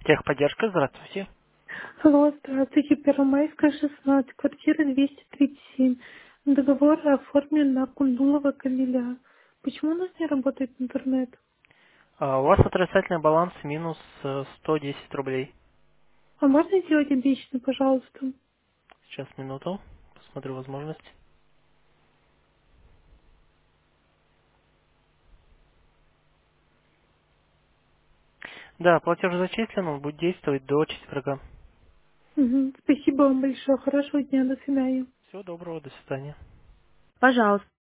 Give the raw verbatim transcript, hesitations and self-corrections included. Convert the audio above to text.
Техподдержка, здравствуйте. Алло, здравствуйте. Первомайская, шестнадцать, квартира двести тридцать семь. Договор оформлен на Кундулова Камиля. Почему у нас не работает интернет? А, у вас отрицательный баланс минус э, сто десять рублей. А можно сделать обещанно, пожалуйста? Сейчас, минуту. Посмотрю возможность. Да, платеж зачислен, он будет действовать до четверга. Мгм. Спасибо вам большое. Хорошего дня. До свидания. Всего доброго, до свидания. Пожалуйста.